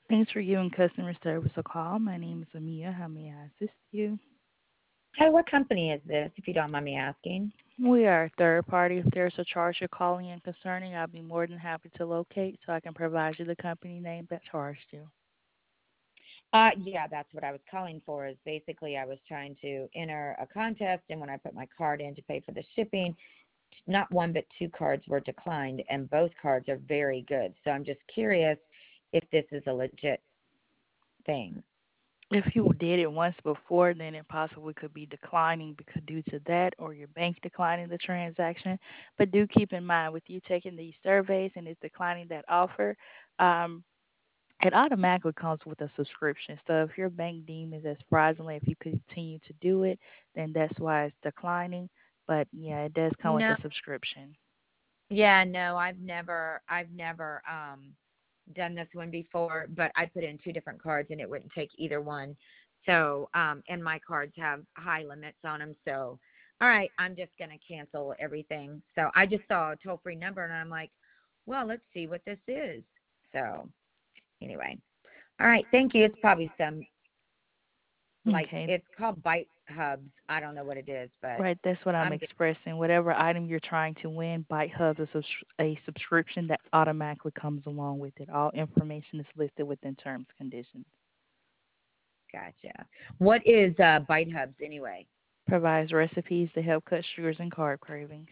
Thanks for giving customer service a call. My name is Amia. How may I assist you? Hi, what company is this, if you don't mind me asking? We are a third party. If there's a charge you're calling in concerning, I'll be more than happy to locate so I can provide you the company name that charged you. Yeah, that's what I was calling for. Is basically I was trying to enter a contest, and when I put my card in to pay for the shipping, not one but two cards were declined, and both cards are very good. So I'm just curious if this is a legit thing. If you did it once before, then it possibly could be declining because due to that or your bank declining the transaction. But do keep in mind with you taking these surveys and it's declining that offer, um, it automatically comes with a subscription. So if your bank deems it as fraudulent, if you continue to do it, then that's why it's declining. But yeah, it does come with No, a subscription. yeah, no, I've never done this one before, but I put in two different cards and it wouldn't take either one. So, and my cards have high limits on them. So, all right, I'm just going to cancel everything. So I just saw a toll free number and I'm like, well, let's see what this is. So anyway, all right, thank you. It's probably some, like, Okay. it's called Bite Hubs. I don't know what it is, but Right, that's what I'm I'm good. expressing. Whatever item you're trying to win, Byte Hub is a subscription that automatically comes along with it. All information is listed within terms and conditions. Gotcha. What is Bite Hubs anyway? Provides recipes to help cut sugars and carb cravings.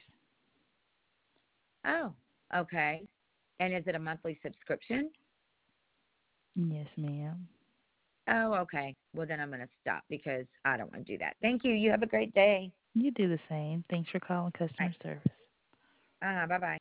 Oh, okay. And is it a monthly subscription? Yes, ma'am. Oh, okay. Well, then I'm going to stop because I don't want to do that. Thank you. You have a great day. You do the same. Thanks for calling Bye. customer service. Bye bye.